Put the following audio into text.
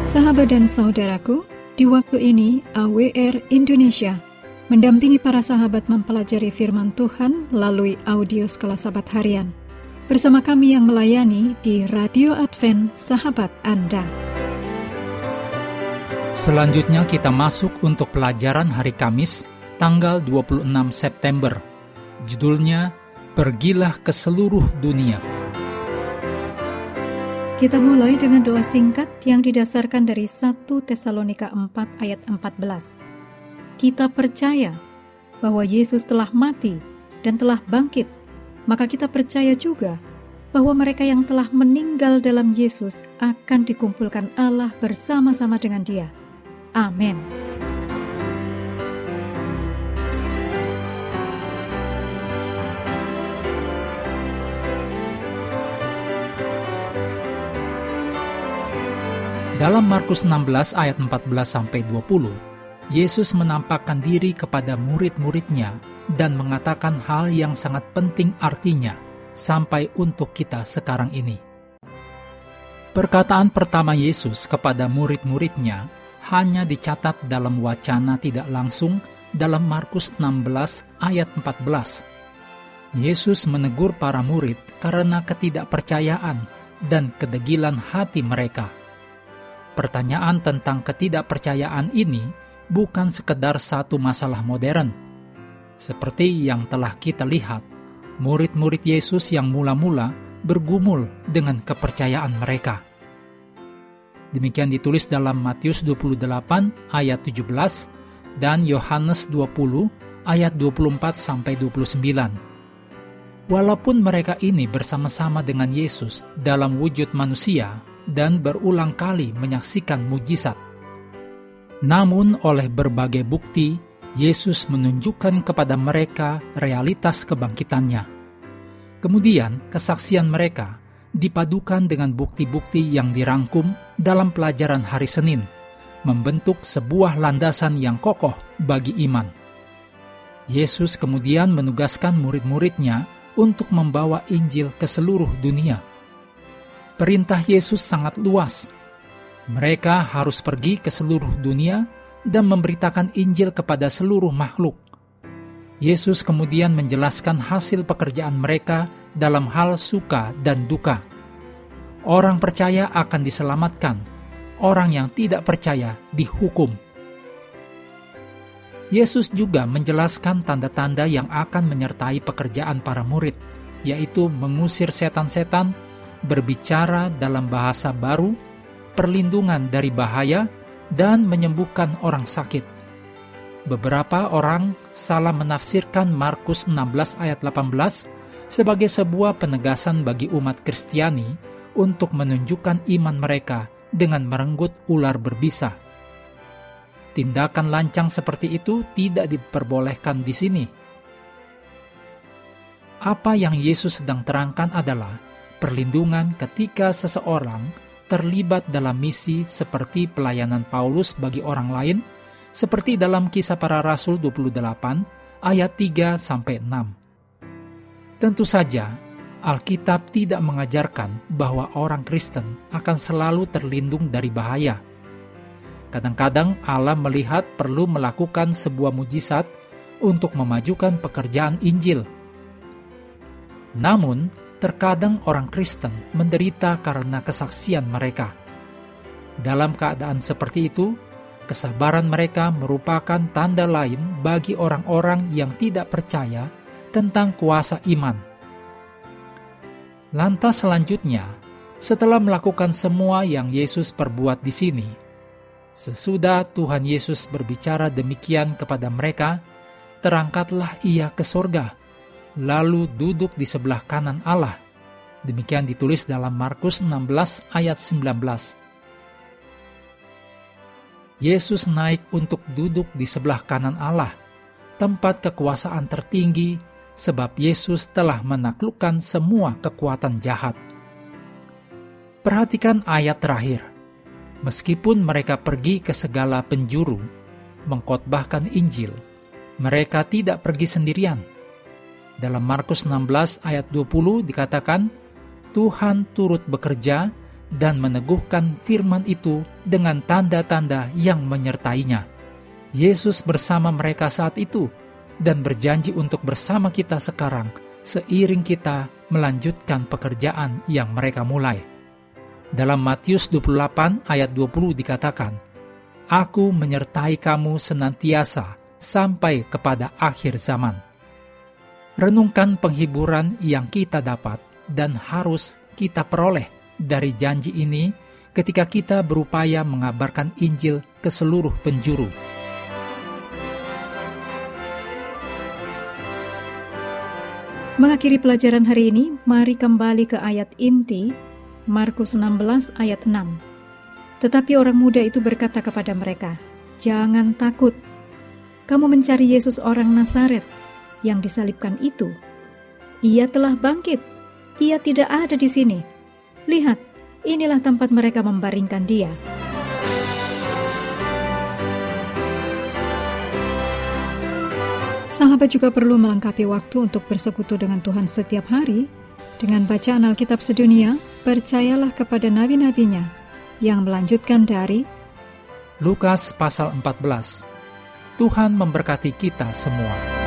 Sahabat dan saudaraku, di waktu ini AWR Indonesia mendampingi para sahabat mempelajari firman Tuhan melalui audio Sekolah Sahabat Harian. Bersama kami yang melayani di Radio Advent Sahabat Anda. Selanjutnya kita masuk untuk pelajaran hari Kamis, tanggal 26 September. Judulnya, Pergilah ke seluruh dunia. Kita mulai dengan doa singkat yang didasarkan dari 1 Tesalonika 4 ayat 14. Kita percaya bahwa Yesus telah mati dan telah bangkit, maka kita percaya juga bahwa mereka yang telah meninggal dalam Yesus akan dikumpulkan Allah bersama-sama dengan Dia. Amin. Dalam Markus 16 ayat 14-20, Yesus menampakkan diri kepada murid-muridnya dan mengatakan hal yang sangat penting artinya sampai untuk kita sekarang ini. Perkataan pertama Yesus kepada murid-muridnya hanya dicatat dalam wacana tidak langsung dalam Markus 16 ayat 14. Yesus menegur para murid karena ketidakpercayaan dan kedegilan hati mereka. Pertanyaan tentang ketidakpercayaan ini bukan sekedar satu masalah modern. Seperti yang telah kita lihat, murid-murid Yesus yang mula-mula bergumul dengan kepercayaan mereka. Demikian ditulis dalam Matius 28 ayat 17 dan Yohanes 20 ayat 24-29. Walaupun mereka ini bersama-sama dengan Yesus dalam wujud manusia, dan berulang kali menyaksikan mujizat. Namun oleh berbagai bukti, Yesus menunjukkan kepada mereka realitas kebangkitannya. Kemudian kesaksian mereka dipadukan dengan bukti-bukti yang dirangkum dalam pelajaran hari Senin, membentuk sebuah landasan yang kokoh bagi iman. Yesus kemudian menugaskan murid-muridnya untuk membawa Injil ke seluruh dunia. Perintah Yesus sangat luas. Mereka harus pergi ke seluruh dunia dan memberitakan Injil kepada seluruh makhluk. Yesus kemudian menjelaskan hasil pekerjaan mereka dalam hal suka dan duka. Orang percaya akan diselamatkan, orang yang tidak percaya dihukum. Yesus juga menjelaskan tanda-tanda yang akan menyertai pekerjaan para murid, yaitu mengusir setan-setan, berbicara dalam bahasa baru, perlindungan dari bahaya, dan menyembuhkan orang sakit. Beberapa orang salah menafsirkan Markus 16 ayat 18 sebagai sebuah penegasan bagi umat Kristiani untuk menunjukkan iman mereka dengan merenggut ular berbisa. Tindakan lancang seperti itu tidak diperbolehkan di sini. Apa yang Yesus sedang terangkan adalah perlindungan ketika seseorang terlibat dalam misi seperti pelayanan Paulus bagi orang lain, seperti dalam Kisah Para Rasul 28 ayat 3-6. Tentu saja, Alkitab tidak mengajarkan bahwa orang Kristen akan selalu terlindung dari bahaya. Kadang-kadang Allah melihat perlu melakukan sebuah mujizat untuk memajukan pekerjaan Injil. Namun, terkadang orang Kristen menderita karena kesaksian mereka. Dalam keadaan seperti itu, kesabaran mereka merupakan tanda lain bagi orang-orang yang tidak percaya tentang kuasa iman. Lantas selanjutnya, setelah melakukan semua yang Yesus perbuat di sini, sesudah Tuhan Yesus berbicara demikian kepada mereka, terangkatlah Ia ke sorga, lalu duduk di sebelah kanan Allah. Demikian ditulis dalam Markus 16 ayat 19. Yesus naik untuk duduk di sebelah kanan Allah, tempat kekuasaan tertinggi, sebab Yesus telah menaklukkan semua kekuatan jahat. Perhatikan ayat terakhir. Meskipun mereka pergi ke segala penjuru, mengkhotbahkan Injil, mereka tidak pergi sendirian. Dalam Markus 16 ayat 20 dikatakan, Tuhan turut bekerja dan meneguhkan firman itu dengan tanda-tanda yang menyertainya. Yesus bersama mereka saat itu dan berjanji untuk bersama kita sekarang seiring kita melanjutkan pekerjaan yang mereka mulai. Dalam Matius 28 ayat 20 dikatakan, "Aku menyertai kamu senantiasa sampai kepada akhir zaman." Renungkan penghiburan yang kita dapat dan harus kita peroleh dari janji ini ketika kita berupaya mengabarkan Injil ke seluruh penjuru. Mengakhiri pelajaran hari ini, mari kembali ke ayat inti, Markus 16 ayat 6. Tetapi orang muda itu berkata kepada mereka, "Jangan takut. Kamu mencari Yesus orang Nazaret yang disalibkan itu. Ia telah bangkit. Ia tidak ada di sini. Lihat, inilah tempat mereka membaringkan dia." Sahabat juga perlu melengkapi waktu untuk bersekutu dengan Tuhan setiap hari dengan bacaan Alkitab sedunia. Percayalah kepada nabi-nabinya yang melanjutkan dari Lukas pasal 14. Tuhan memberkati kita semua.